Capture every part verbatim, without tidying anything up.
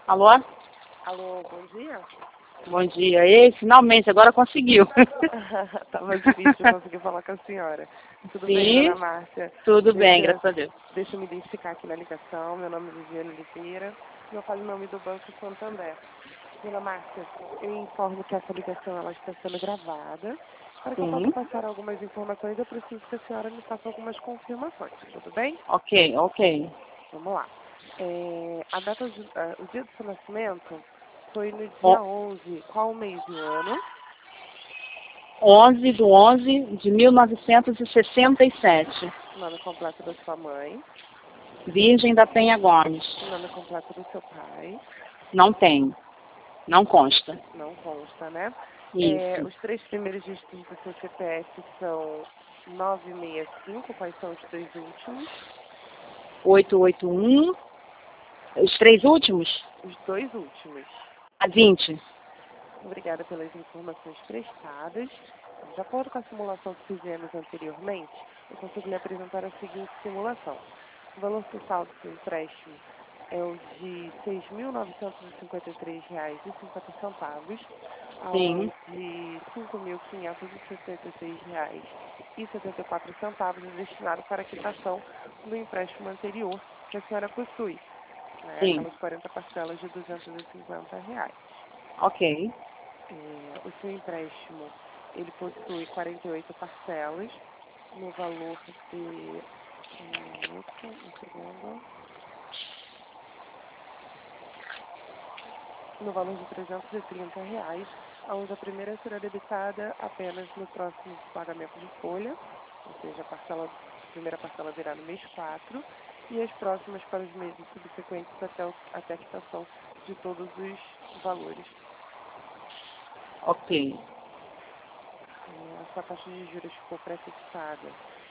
Alô? Alô, bom dia. Bom dia. Ei, finalmente, agora conseguiu. Tava difícil conseguir falar com a senhora. Tudo Sim, bem, dona Márcia? tudo Deixa, bem, graças a Deus. deixa eu me identificar aqui na ligação. Meu nome é Viviane Oliveira. Eu falo em nome do Banco Santander. Dona Márcia, eu informo que essa ligação ela está sendo gravada. Para que eu possa Sim. passar algumas informações, eu preciso que a senhora me faça algumas confirmações. Tudo bem? Ok, ok. Vamos lá. É, a data de, uh, o dia do seu nascimento foi no dia O- onze. Qual o mês e o ano? onze de onze de mil novecentos e sessenta e sete. O nome completo da sua mãe. Virgem da Penha Gomes. O nome completo do seu pai. Não tem. Não consta. Não consta, né? É, Isso. os três primeiros dígitos do seu C P F são nove seis cinco. Quais são os três últimos? oitocentos e oitenta e um. Os três últimos? Os dois últimos. A vinte. Obrigada pelas informações prestadas. De acordo com a simulação que fizemos anteriormente, eu consigo lhe apresentar a seguinte simulação. O valor total do seu empréstimo é o de seis mil novecentos e cinquenta e três reais e cinquenta centavos, Sim. ao de cinco mil quinhentos e sessenta e seis reais e setenta e quatro centavos é destinado para a quitação do empréstimo anterior que a senhora possui, né? Sim. Aquelas quarenta parcelas de duzentos e cinquenta reais. Ok. É, o seu empréstimo, ele possui quarenta e oito parcelas no valor de... Um minuto, um segundo. No valor de trezentos e trinta reais, onde a primeira será debitada apenas no próximo pagamento de folha, ou seja, a, parcela, a primeira parcela virá no mês quatro, e as próximas para os meses subsequentes até, o, até a quitação de todos os valores. Ok. É, a sua taxa de juros ficou pré-fixada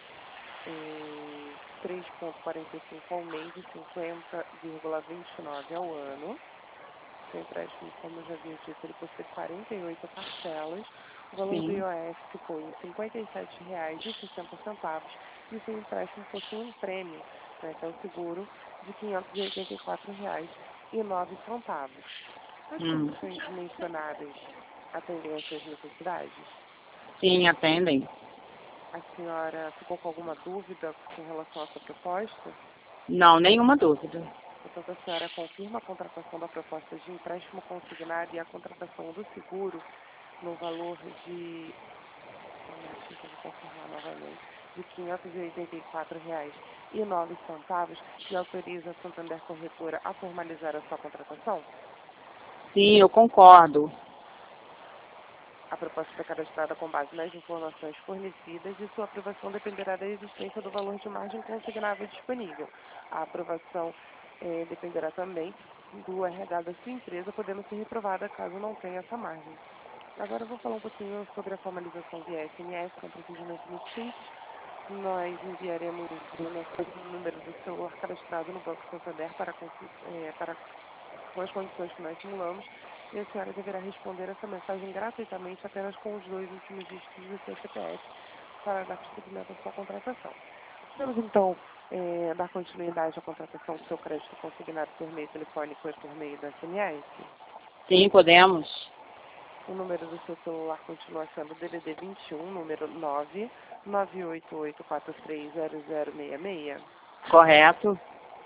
em três vírgula quarenta e cinco ao mês e cinquenta vírgula vinte e nove ao ano. Seu empréstimo, como eu já havia dito, ele possui quarenta e oito parcelas. O valor do Sim. I O F ficou em cinquenta e sete reais e sessenta centavos e o seu empréstimo possui um prêmio, né, que é o seguro, de quinhentos e oitenta e quatro reais e nove centavos. As Hum. condições mencionadas atendem às suas necessidades? Sim, atendem. A senhora ficou com alguma dúvida com relação à sua proposta? Não, nenhuma dúvida. Portanto, a senhora confirma a contratação da proposta de empréstimo consignado e a contratação do seguro no valor de, só um minutinho que eu vou confirmar novamente, de quinhentos e oitenta e quatro reais e nove centavos, que autoriza a Santander Corretora a formalizar a sua contratação? Sim, eu concordo. A proposta foi cadastrada com base nas informações fornecidas e sua aprovação dependerá da existência do valor de margem consignável disponível. A aprovação eh, dependerá também do R H da sua empresa, podendo ser reprovada caso não tenha essa margem. Agora eu vou falar um pouquinho sobre a formalização via S M S, que é um procedimento muito simples. Nós enviaremos uma mensagem no número do celular cadastrado no Banco Santander para, consi- eh, para com as condições que nós simulamos, e a senhora deverá responder essa mensagem gratuitamente apenas com os dois últimos dígitos do seu C P F para dar prosseguimento à sua contratação. Podemos, então, eh, dar continuidade à contratação do seu crédito consignado por meio telefônico e por meio da S M S? Sim, podemos. O número do seu celular continua sendo D D D vinte e um, número nove nove oito oito quatro três zero zero seis seis. Correto.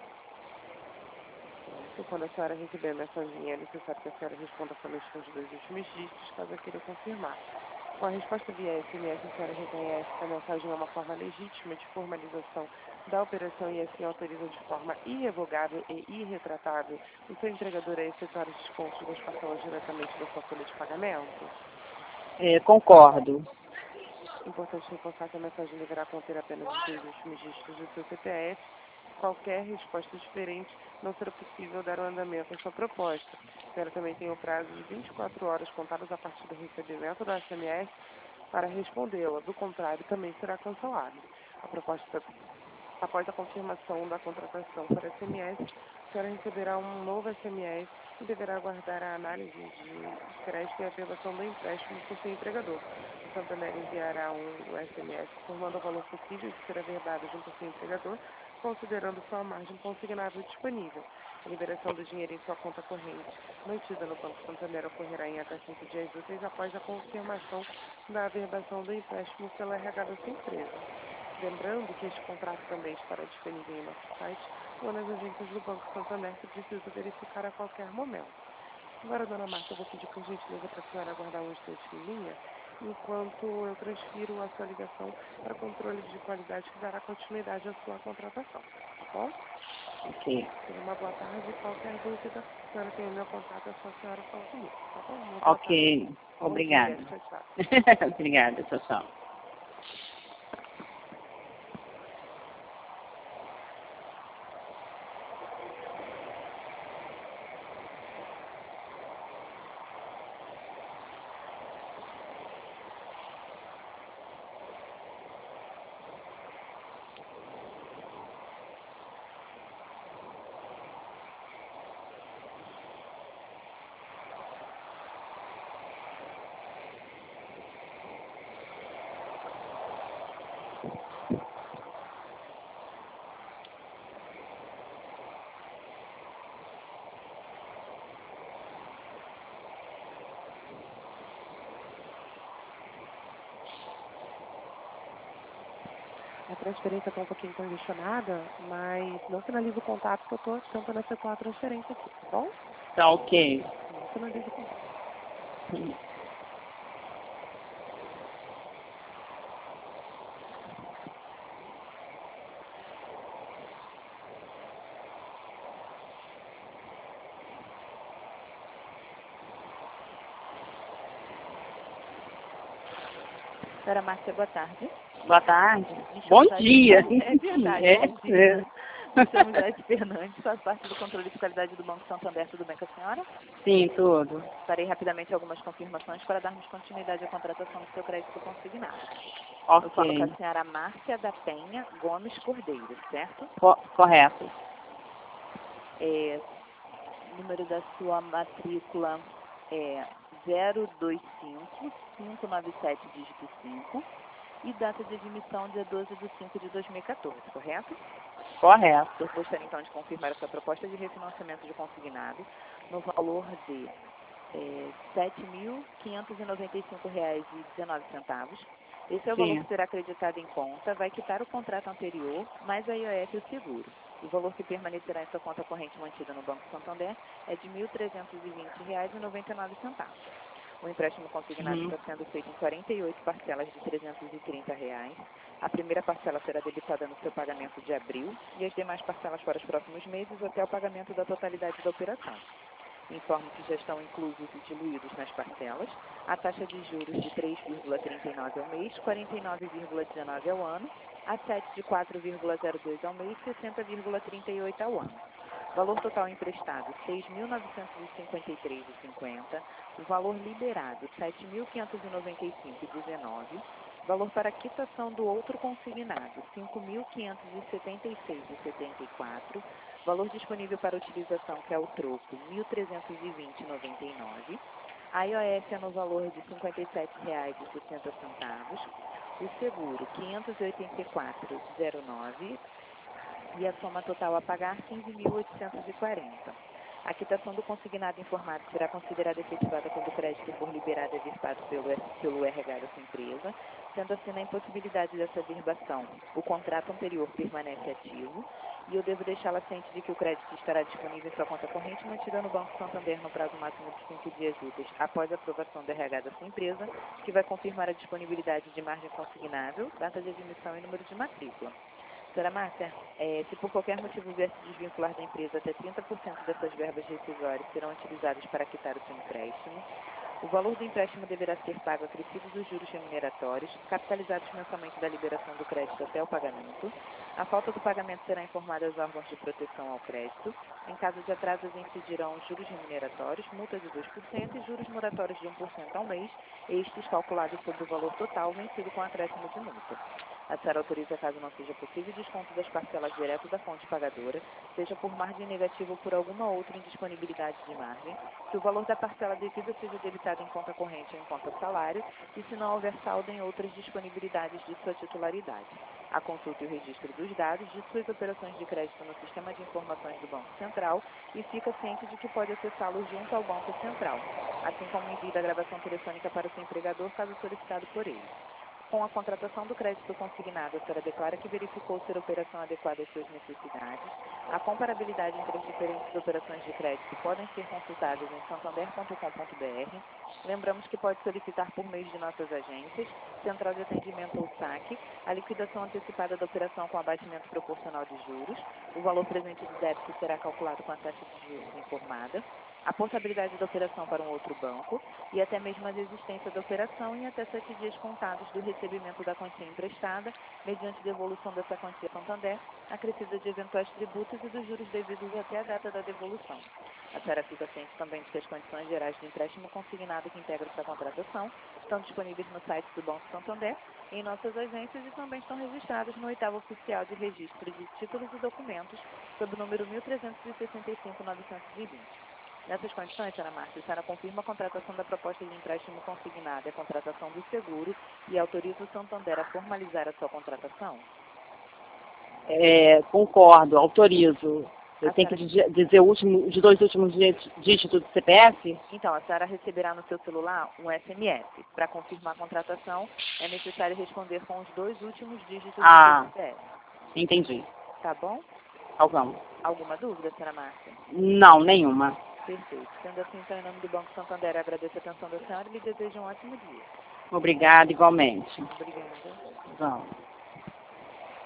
Certo. Quando a senhora receber a mensagem, é necessário que a senhora responda somente com os dois últimos dígitos, caso eu queira confirmar. Com a resposta via S M S, a senhora reconhece que a mensagem é uma forma legítima de formalização da operação e assim autoriza de forma irrevogável e irretratável o seu empregador a efetuar os descontos das parcelas diretamente da sua folha de pagamento? É, concordo. Importante reforçar que a mensagem deverá conter apenas os dois últimos dígitos do seu C P F. Qualquer resposta diferente não será possível dar o andamento à sua proposta. A senhora também tem o prazo de vinte e quatro horas contadas a partir do recebimento da S M S para respondê-la. Do contrário, também será cancelado. A proposta, após a confirmação da contratação por S M S, a senhora receberá um novo S M S e deverá aguardar a análise de crédito e a aprovação do empréstimo por seu empregador. O Santander enviará um S M S informando o valor possível de ser averbado junto ao seu empregador, considerando sua margem consignável disponível. A liberação do dinheiro em sua conta corrente, mantida no Banco Santander, ocorrerá em até cinco dias úteis após a confirmação da averbação do empréstimo pela R H da sua empresa. Lembrando que este contrato também estará disponível em nosso site ou nas agências do Banco Santander, se preciso verificar a qualquer momento. Agora, dona Marta, eu vou pedir por gentileza para a senhora aguardar um instante em linha, enquanto eu transfiro a sua ligação para controle de qualidade que dará continuidade à sua contratação, tá bom? Ok. Tenha uma boa tarde. Qualquer dúvida, a senhora tem o meu contato, é só a senhora falar comigo, tá bom? Uma boa Ok. tarde. Obrigada. Bom dia. Tchau, tchau. Obrigada, tchau, tchau. A transferência está um pouquinho congestionada, mas não finaliza o contato que eu estou tentando efetuar a transferência aqui, tá bom? Tá ok. Não finaliza o contato. Senhora Márcia, boa tarde. Boa tarde. Me Bom chamo Jade- dia. É verdade, É, bom dia. é. Me chamo Jade Fernandes, faço parte do controle de qualidade do Banco Santander. Tudo bem com a senhora? Sim, tudo. Farei rapidamente algumas confirmações para darmos continuidade à contratação do seu crédito consignado. Eu falo com Ok. a senhora Márcia da Penha Gomes Cordeiro, certo? Co correto. É, o número da sua matrícula é zero dois cinco, cinco nove sete, dígito cinco. E data de admissão dia doze de cinco de dois mil e quatorze, correto? Correto. Eu gostaria então de confirmar a sua proposta de refinanciamento de consignado no valor de é, sete mil quinhentos e noventa e cinco reais e dezenove centavos. Esse é o Sim. valor que será acreditado em conta, vai quitar o contrato anterior, mais a I O F e o seguro. O valor que permanecerá em sua conta corrente mantida no Banco Santander é de mil trezentos e vinte reais e noventa e nove centavos. O empréstimo consignado Uhum. está sendo feito em quarenta e oito parcelas de trezentos e trinta reais. A primeira parcela será debitada no seu pagamento de abril e as demais parcelas para os próximos meses até o pagamento da totalidade da operação. Informo que já estão inclusos e diluídos nas parcelas a taxa de juros de três vírgula trinta e nove ao mês, quarenta e nove vírgula dezenove ao ano, a sete de quatro vírgula zero dois ao mês, sessenta vírgula trinta e oito ao ano. Valor total emprestado, seis mil novecentos e cinquenta e três reais e cinquenta centavos. O valor liberado, sete mil quinhentos e noventa e cinco reais e dezenove centavos. Valor para quitação do outro consignado, cinco mil quinhentos e setenta e seis reais e setenta e quatro centavos. Valor disponível para utilização, que é o troco, mil trezentos e vinte reais e noventa e nove centavos. A I O F é no valor de cinquenta e sete reais e sessenta centavos. O seguro, quinhentos e oitenta e quatro reais e zero nove centavos. E a soma total a pagar, quinze mil oitocentos e quarenta reais. A quitação do consignado informado será considerada efetivada quando o crédito for liberado e avertado pelo, pelo R H da sua empresa. Sendo assim, na impossibilidade dessa averbação, o contrato anterior permanece ativo e eu devo deixá-la ciente de que o crédito estará disponível em sua conta corrente mantida no Banco Santander no prazo máximo de cinco dias úteis após a aprovação do R H da sua empresa, que vai confirmar a disponibilidade de margem consignável, data de admissão e número de matrícula. Senhora Márcia, é, se por qualquer motivo vier se desvincular da empresa, até trinta por cento dessas verbas rescisórias serão utilizadas para quitar o seu empréstimo. O valor do empréstimo deverá ser pago acrescidos dos juros remuneratórios, capitalizados mensalmente da liberação do crédito até o pagamento. A falta do pagamento será informada aos órgãos de proteção ao crédito. Em caso de atrasos, incidirão os juros remuneratórios, multa de dois por cento e juros moratórios de um por cento ao mês, estes calculados sobre o valor total vencido com acréscimo de multa. A senhora autoriza, caso não seja possível, desconto das parcelas direto da fonte pagadora, seja por margem negativa ou por alguma outra indisponibilidade de margem, que o valor da parcela devida seja debitado em conta corrente ou em conta salário, e se não houver saldo em outras disponibilidades de sua titularidade. a consulta e o registro dos dados de suas operações de crédito no Sistema de Informações do Banco Central e fica ciente de que pode acessá-los junto ao Banco Central, assim como envio da gravação telefônica para o seu empregador caso solicitado por ele. Com a contratação do crédito consignado, a senhora declara que verificou ser a operação adequada às suas necessidades. A comparabilidade entre as diferentes operações de crédito podem ser consultadas em santander ponto com ponto br. Lembramos que pode solicitar por meio de nossas agências, Central de Atendimento ou saque, a liquidação antecipada da operação com abatimento proporcional de juros. O valor presente do débito será calculado com a taxa de juros informada, a portabilidade da operação para um outro banco e até mesmo a desistência da operação em até sete dias contados do recebimento da quantia emprestada, mediante devolução dessa quantia a Santander, acrescida de eventuais tributos e dos juros devidos até a data da devolução. A senhora fica ciente também de que as condições gerais do empréstimo consignado que integra essa contratação estão disponíveis no site do Banco Santander, em nossas agências e também estão registradas no oitavo oficial de registro de títulos e documentos, sob o número mil trezentos e sessenta e cinco, novecentos e vinte. Nessas condições, senhora Márcia, a senhora confirma a contratação da proposta de empréstimo consignado e a contratação do seguro e autoriza o Santander a formalizar a sua contratação? É, concordo, autorizo. Eu A tenho que senhora... di- dizer o último, os dois últimos dí- dígitos do C P F? Então, a senhora receberá no seu celular um S M S. Para confirmar a contratação, é necessário responder com os dois últimos dígitos Ah, do seu C P F. entendi. Tá bom? Algum. Alguma dúvida, senhora Márcia? Não, nenhuma. Perfeito. Sendo assim, então, em nome do Banco Santander, eu agradeço a atenção da senhora e lhe desejo um ótimo dia. Obrigada, igualmente. Obrigada. Vamos.